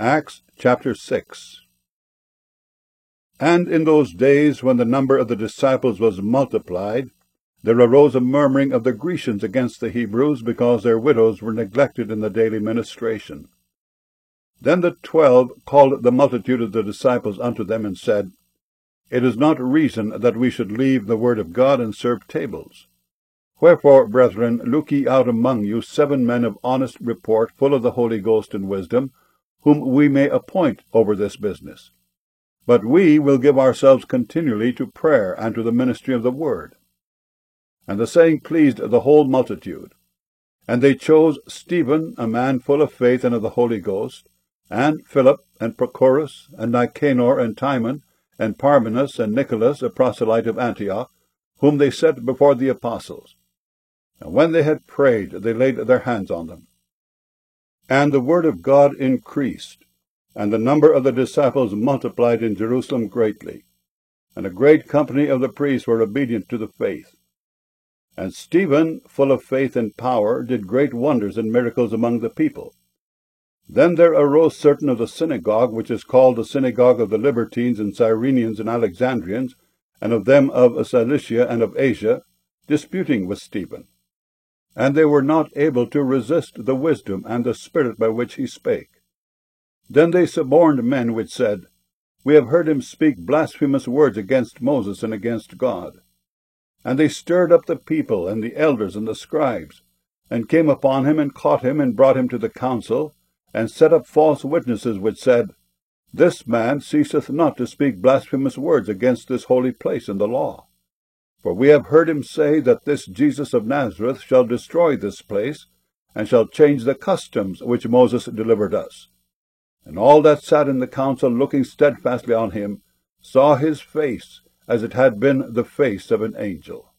Acts chapter 6. And in those days, when the number of the disciples was multiplied, there arose a murmuring of the Grecians against the Hebrews, because their widows were neglected in the daily ministration. Then the 12 called the multitude of the disciples unto them, and said, It is not reason that we should leave the word of God and serve tables. Wherefore, brethren, look ye out among you 7 men of honest report, full of the Holy Ghost and wisdom, whom we may appoint over this business. But we will give ourselves continually to prayer and to the ministry of the word. And the saying pleased the whole multitude. And they chose Stephen, a man full of faith and of the Holy Ghost, and Philip, and Prochorus, and Nicanor, and Timon, and Parmenas, and Nicholas, a proselyte of Antioch, whom they set before the apostles. And when they had prayed, they laid their hands on them. And the word of God increased, and the number of the disciples multiplied in Jerusalem greatly. And a great company of the priests were obedient to the faith. And Stephen, full of faith and power, did great wonders and miracles among the people. Then there arose certain of the synagogue, which is called the synagogue of the Libertines and Cyrenians and Alexandrians, and of them of Cilicia and of Asia, disputing with Stephen. And they were not able to resist the wisdom and the spirit by which he spake. Then they suborned men which said, We have heard him speak blasphemous words against Moses and against God. And they stirred up the people and the elders and the scribes, and came upon him and caught him and brought him to the council, and set up false witnesses which said, This man ceaseth not to speak blasphemous words against this holy place and the law. For we have heard him say that this Jesus of Nazareth shall destroy this place, and shall change the customs which Moses delivered us. And all that sat in the council, looking steadfastly on him, saw his face as it had been the face of an angel.